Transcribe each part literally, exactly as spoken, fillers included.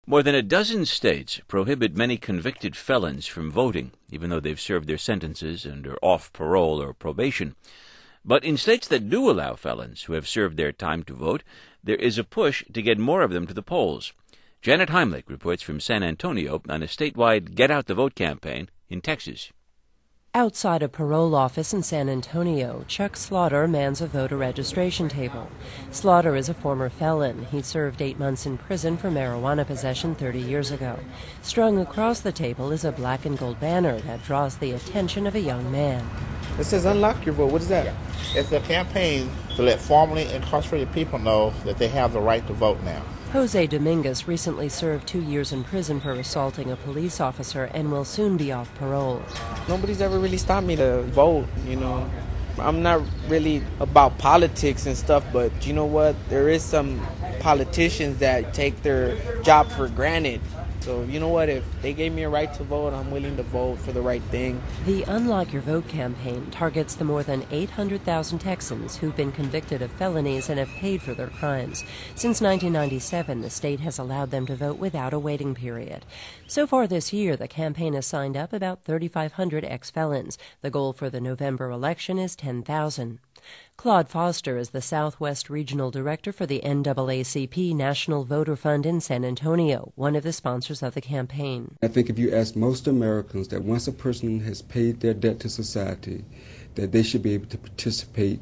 More than a dozen states prohibit many convicted felons from voting, even though they've served their sentences and are off parole or probation. But in states that do allow felons who have served their time to vote, there is a push to get more of them to the polls. Janet Heimlich reports from San Antonio on a statewide Get Out the Vote campaign in Texas. Outside a parole office in San Antonio, Chuck Slaughter mans a voter registration table. Slaughter is a former felon. He served eight months in prison for marijuana possession thirty years ago. Strung across the table is a black and gold banner that draws the attention of a young man. It says unlock your vote. What is that? It's a campaign to let formerly incarcerated people know that they have the right to vote now. Jose Dominguez recently served two years in prison for assaulting a police officer and will soon be off parole. Nobody's ever really stopped me to vote, you know. I'm not really about politics and stuff, but you know what? There is some politicians that take their job for granted. So, you know what, if they gave me a right to vote, I'm willing to vote for the right thing. The Unlock Your Vote campaign targets the more than eight hundred thousand Texans who've been convicted of felonies and have paid for their crimes. Since nineteen ninety-seven, the state has allowed them to vote without a waiting period. So far this year, the campaign has signed up about thirty-five hundred ex-felons. The goal for the November election is ten thousand. Claude Foster is the Southwest Regional Director for the N double A C P National Voter Fund in San Antonio, one of the sponsors of the campaign. I think if you ask most Americans that once a person has paid their debt to society, that they should be able to participate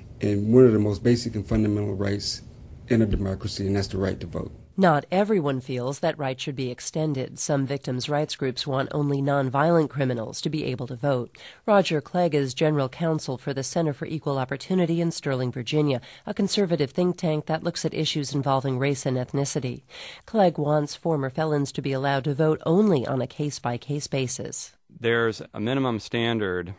in one of the most basic and fundamental rights in a democracy, and that's the right to vote. Not everyone feels that right should be extended. Some victims' rights groups want only nonviolent criminals to be able to vote. Roger Clegg is general counsel for the Center for Equal Opportunity in Sterling, Virginia, a conservative think tank that looks at issues involving race and ethnicity. Clegg wants former felons to be allowed to vote only on a case-by-case basis. There's a minimum standard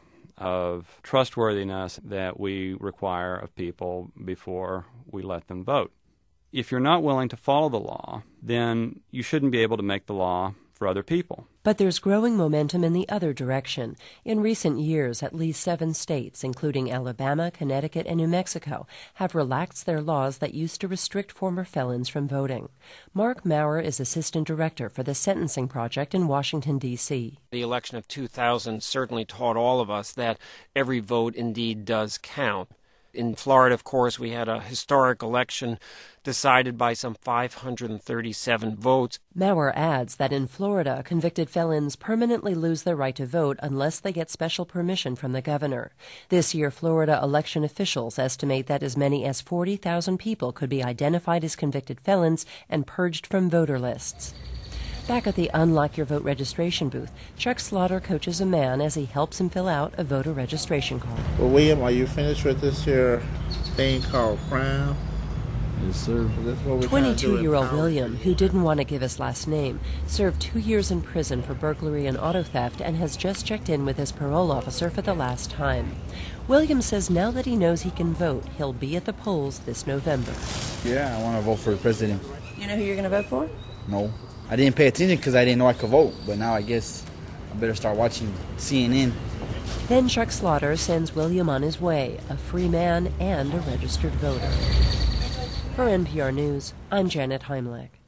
of trustworthiness that we require of people before we let them vote. If you're not willing to follow the law, then you shouldn't be able to make the law for other people. But there's growing momentum in the other direction. In recent years, at least seven states, including Alabama, Connecticut, and New Mexico, have relaxed their laws that used to restrict former felons from voting. Mark Maurer is assistant director for the Sentencing Project in Washington, D C The election of two thousand certainly taught all of us that every vote indeed does count. In Florida, of course, we had a historic election decided by some five hundred thirty-seven votes. Maurer adds that in Florida, convicted felons permanently lose their right to vote unless they get special permission from the governor. This year, Florida election officials estimate that as many as forty thousand people could be identified as convicted felons and purged from voter lists. Back at the Unlock Your Vote registration booth, Chuck Slaughter coaches a man as he helps him fill out a voter registration card. Well, William, are you finished with this here thing called crime? Yes, sir. twenty-two-year-old William, who didn't want to give his last name, served two years in prison for burglary and auto theft and has just checked in with his parole officer for the last time. William says now that he knows he can vote, he'll be at the polls this November. Yeah, I want to vote for the president. You know who you're going to vote for? No. I didn't pay attention because I didn't know I could vote, but now I guess I better start watching C N N. Then Chuck Slaughter sends William on his way, a free man and a registered voter. For N P R News, I'm Janet Heimlich.